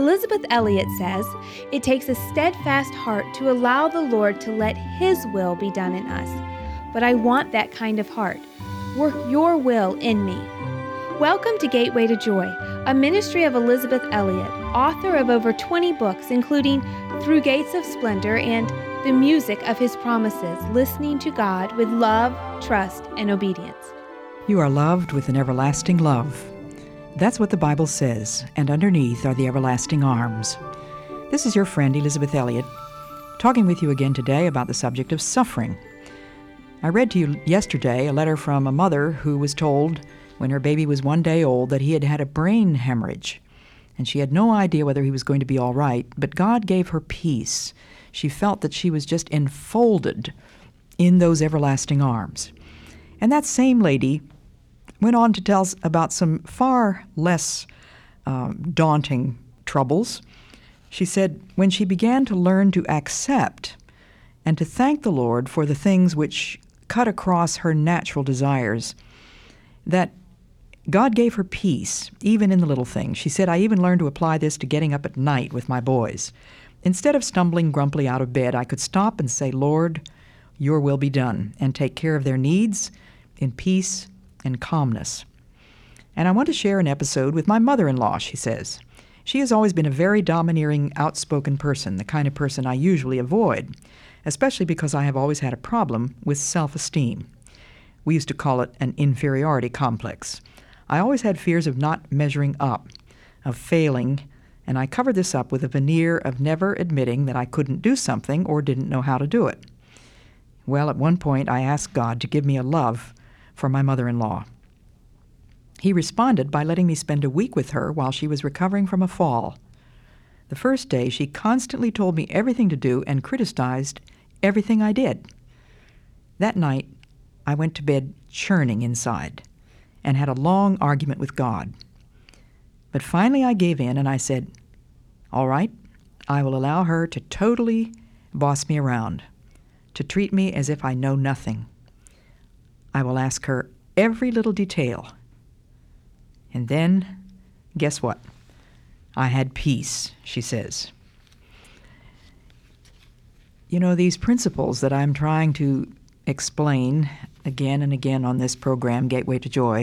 Elizabeth Elliot says, "It takes a steadfast heart to allow the Lord to let His will be done in us. But I want that kind of heart. Work your will in me." Welcome to Gateway to Joy, a ministry of Elizabeth Elliot, author of over 20 books, including Through Gates of Splendor and The Music of His Promises, Listening to God with Love, Trust, and Obedience. You are loved with an everlasting love. That's what the Bible says, and underneath are the everlasting arms. This is your friend Elizabeth Elliot, talking with you again today about the subject of suffering. I read to you yesterday a letter from a mother who was told when her baby was 1 day old that he had had a brain hemorrhage, and she had no idea whether he was going to be all right, but God gave her peace. She felt that she was just enfolded in those everlasting arms. And that same lady went on to tell us about some far less daunting troubles. She said when she began to learn to accept and to thank the Lord for the things which cut across her natural desires, that God gave her peace, even in the little things. She said, "I even learned to apply this to getting up at night with my boys. Instead of stumbling grumpily out of bed, I could stop and say, 'Lord, your will be done,' and take care of their needs in peace and calmness." And I want to share an episode with my mother-in-law, she says. She has always been a very domineering, outspoken person, the kind of person I usually avoid, especially because I have always had a problem with self-esteem. We used to call it an inferiority complex. I always had fears of not measuring up, of failing, and I covered this up with a veneer of never admitting that I couldn't do something or didn't know how to do it. Well, at one point I asked God to give me a love for my mother-in-law. He responded by letting me spend a week with her while she was recovering from a fall. The first day, she constantly told me everything to do and criticized everything I did. That night, I went to bed churning inside and had a long argument with God. But finally I gave in and I said, "All right, I will allow her to totally boss me around, to treat me as if I know nothing. I will ask her every little detail." And then, guess what? I had peace, she says. You know, these principles that I'm trying to explain again and again on this program, Gateway to Joy,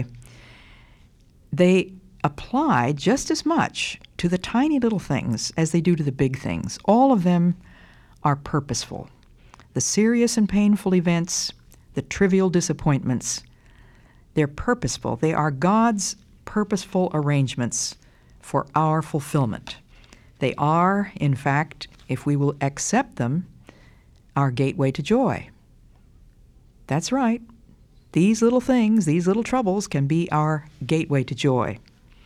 they apply just as much to the tiny little things as they do to the big things. All of them are purposeful. The serious and painful events, the trivial disappointments, they're purposeful. They are God's purposeful arrangements for our fulfillment. They are, in fact, if we will accept them, our gateway to joy. That's right. These little things, these little troubles can be our gateway to joy.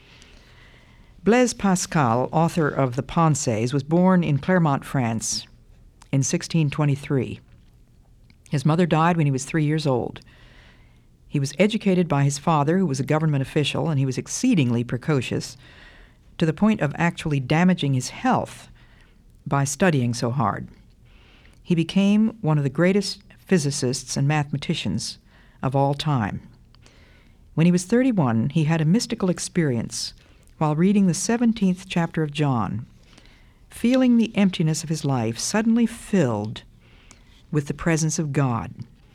Blaise Pascal, author of The Pensées, was born in Clermont, France in 1623. His mother died when he was 3 years old. He was educated by his father, who was a government official, and he was exceedingly precocious, to the point of actually damaging his health by studying so hard. He became one of the greatest physicists and mathematicians of all time. When he was 31, he had a mystical experience while reading the 17th chapter of John, feeling the emptiness of his life suddenly filled with the presence of God.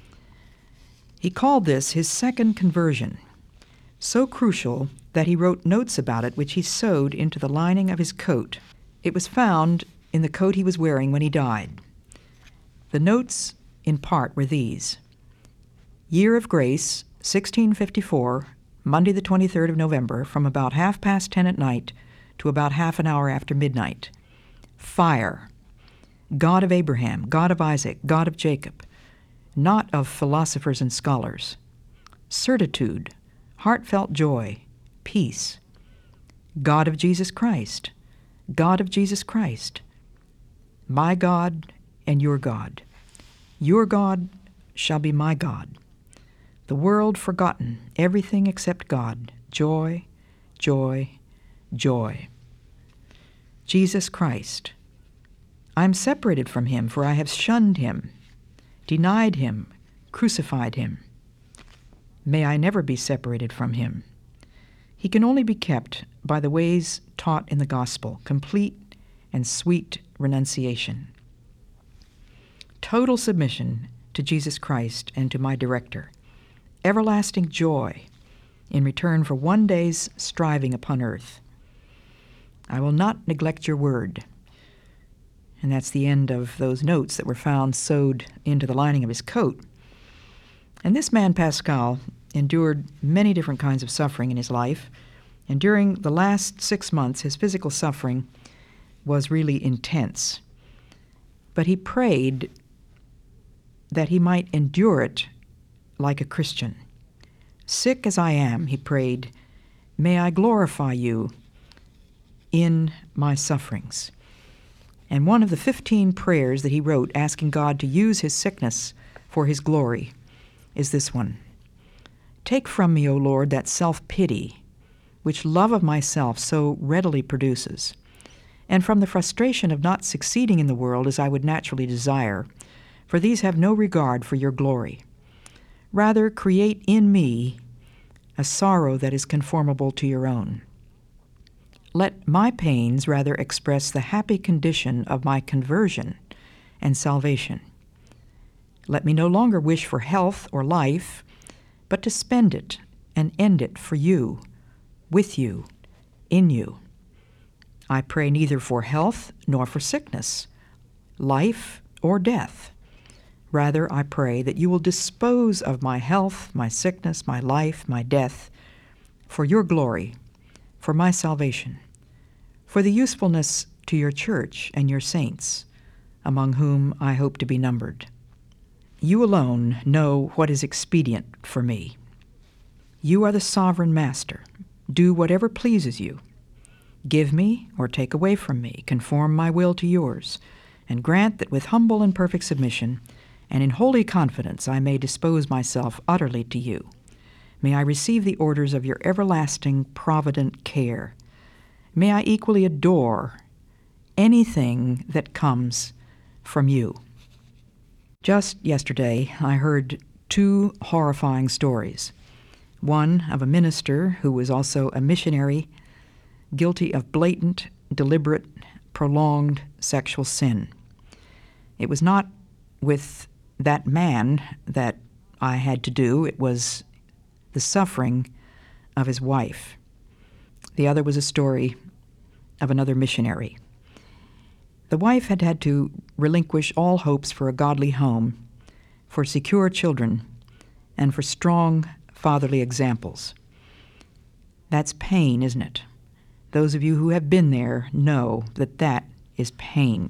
He called this his second conversion, so crucial that he wrote notes about it which he sewed into the lining of his coat. It was found in the coat he was wearing when he died. The notes, in part, were these: Year of Grace, 1654, Monday the 23rd of November, from about 10:30 at night to about half an hour after midnight. Fire, God of Abraham, God of Isaac, God of Jacob, not of philosophers and scholars. Certitude, heartfelt joy, peace. God of Jesus Christ, God of Jesus Christ. My God and your God. Your God shall be my God. The world forgotten, everything except God. Joy, joy, joy. Jesus Christ. I am separated from him, for I have shunned him, denied him, crucified him. May I never be separated from him. He can only be kept by the ways taught in the gospel, complete and sweet renunciation. Total submission to Jesus Christ and to my director. Everlasting joy in return for one day's striving upon earth. I will not neglect your word. And that's the end of those notes that were found sewed into the lining of his coat. And this man, Pascal, endured many different kinds of suffering in his life. And during the last 6 months, his physical suffering was really intense. But he prayed that he might endure it like a Christian. Sick as I am, he prayed, may I glorify you in my sufferings. And one of the 15 prayers that he wrote asking God to use his sickness for his glory is this one. Take from me, O Lord, that self-pity which love of myself so readily produces, and from the frustration of not succeeding in the world as I would naturally desire, for these have no regard for your glory. Rather, create in me a sorrow that is conformable to your own. Let my pains rather express the happy condition of my conversion and salvation. Let me no longer wish for health or life, but to spend it and end it for you, with you, in you. I pray neither for health nor for sickness, life or death. Rather, I pray that you will dispose of my health, my sickness, my life, my death, for your glory, for my salvation, for the usefulness to your church and your saints, among whom I hope to be numbered. You alone know what is expedient for me. You are the sovereign master. Do whatever pleases you. Give me or take away from me, conform my will to yours, and grant that with humble and perfect submission, and in holy confidence I may dispose myself utterly to you. May I receive the orders of your everlasting provident care. May I equally adore anything that comes from you. Just yesterday, I heard 2 horrifying stories. One of a minister who was also a missionary, guilty of blatant, deliberate, prolonged sexual sin. It was not with that man that I had to do. It was the suffering of his wife. The other was a story of another missionary. The wife had had to relinquish all hopes for a godly home, for secure children, and for strong fatherly examples. That's pain, isn't it? Those of you who have been there know that that is pain.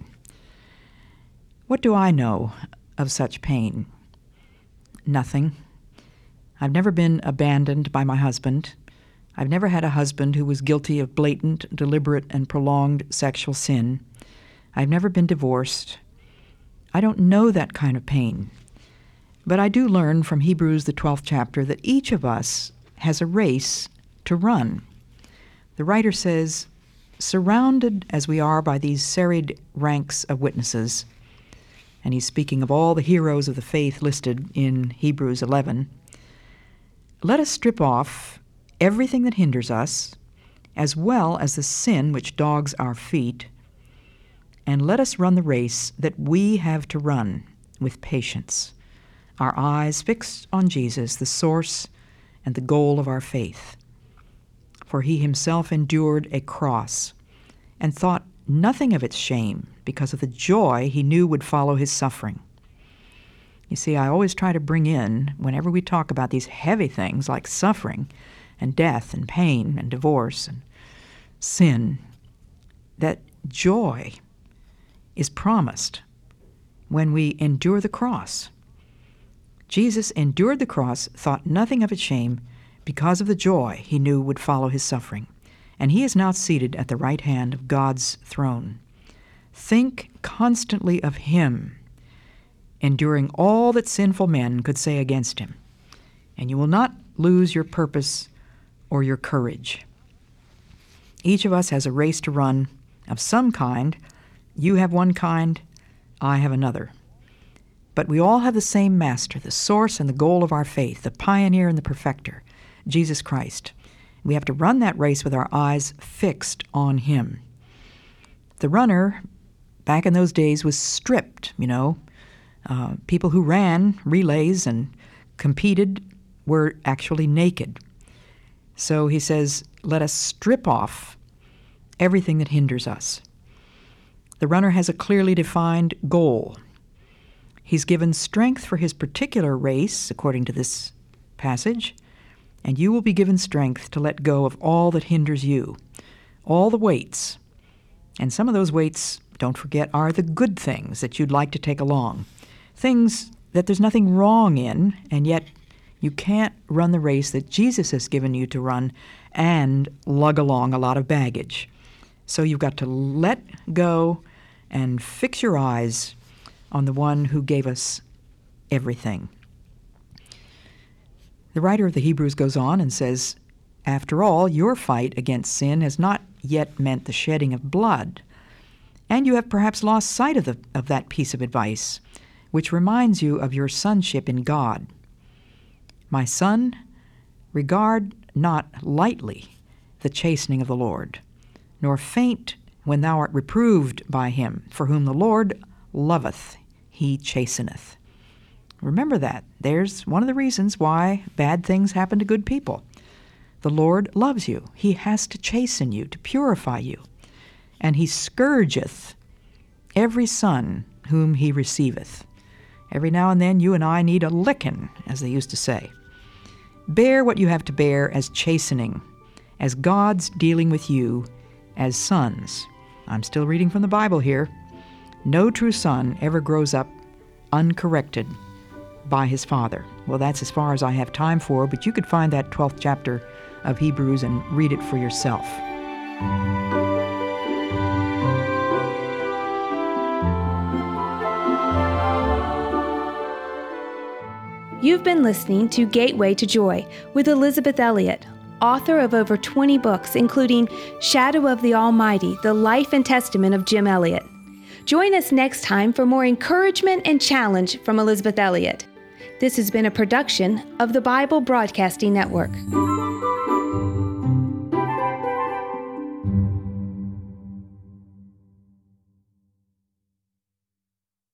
What do I know of such pain? Nothing. I've never been abandoned by my husband. I've never had a husband who was guilty of blatant, deliberate, and prolonged sexual sin. I've never been divorced. I don't know that kind of pain. But I do learn from Hebrews, the 12th chapter, that each of us has a race to run. The writer says, surrounded as we are by these serried ranks of witnesses, and he's speaking of all the heroes of the faith listed in Hebrews 11, let us strip off everything that hinders us, as well as the sin which dogs our feet, and let us run the race that we have to run with patience, our eyes fixed on Jesus, the source and the goal of our faith. For he himself endured a cross and thought nothing of its shame because of the joy he knew would follow his suffering. You see, I always try to bring in, whenever we talk about these heavy things like suffering and death and pain and divorce and sin, that joy is promised when we endure the cross. Jesus endured the cross, thought nothing of its shame, because of the joy he knew would follow his suffering. And he is now seated at the right hand of God's throne. Think constantly of him, enduring all that sinful men could say against him, and you will not lose your purpose or your courage. Each of us has a race to run of some kind. You have one kind, I have another. But we all have the same master, the source and the goal of our faith, the pioneer and the perfecter, Jesus Christ. We have to run that race with our eyes fixed on Him. The runner, back in those days, was stripped, People who ran relays and competed were actually naked. So he says, let us strip off everything that hinders us. The runner has a clearly defined goal. He's given strength for his particular race, according to this passage, and you will be given strength to let go of all that hinders you, all the weights. And some of those weights, don't forget, are the good things that you'd like to take along, things that there's nothing wrong in, and yet you can't run the race that Jesus has given you to run and lug along a lot of baggage. So you've got to let go and fix your eyes on the one who gave us everything. The writer of the Hebrews goes on and says, after all, your fight against sin has not yet meant the shedding of blood, and you have perhaps lost sight of that piece of advice, which reminds you of your sonship in God. My son, regard not lightly the chastening of the Lord, nor faint when thou art reproved by him, for whom the Lord loveth, he chasteneth. Remember that. There's one of the reasons why bad things happen to good people. The Lord loves you. He has to chasten you, to purify you. And he scourgeth every son whom he receiveth. Every now and then you and I need a licking, as they used to say. Bear what you have to bear as chastening, as God's dealing with you as sons. I'm still reading from the Bible here. No true son ever grows up uncorrected by his father. Well, that's as far as I have time for, but you could find that 12th chapter of Hebrews and read it for yourself. You've been listening to Gateway to Joy with Elisabeth Elliot, author of over 20 books, including Shadow of the Almighty, The Life and Testament of Jim Elliot. Join us next time for more encouragement and challenge from Elisabeth Elliot. This has been a production of the Bible Broadcasting Network.